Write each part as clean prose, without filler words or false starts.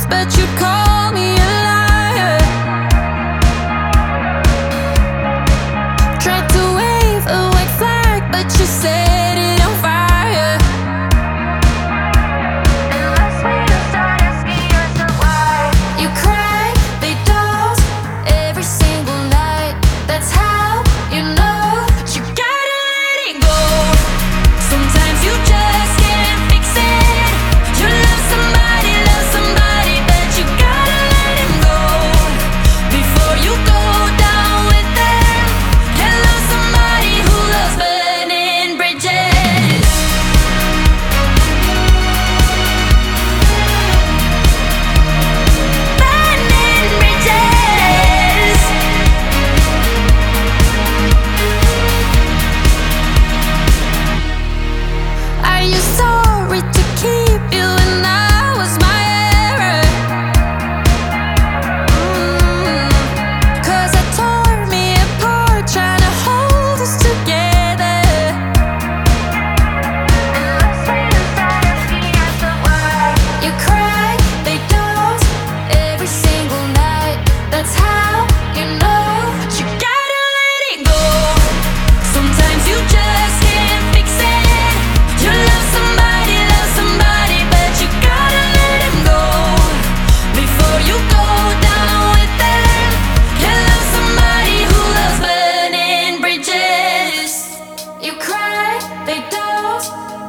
but you call me a liar. Tried to wave a white flag, but you set it on fire. And last week you started asking yourself why. You cry, they don't, every single night. That's how you know you gotta let it go. Sometimes you just can't fix it. You love somebody, but you gotta let him go before you go down with them. Hello, somebody who loves burning bridges. Burning bridges. Are you sorry to keep you when I was my error? 'Cause I tore me apart trying to hold us together. And last week you started asking yourself why. You cry, they don't, every single night. That's how you know you gotta let it go. Sometimes you just can't fix it. You love somebody, but you gotta let him go before you go down with them. You love somebody who loves burning bridges. You cry, they don't.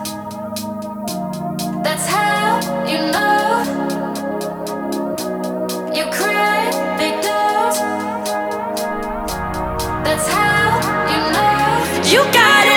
That's how you know. You cry, they don't. That's how you know. You gotta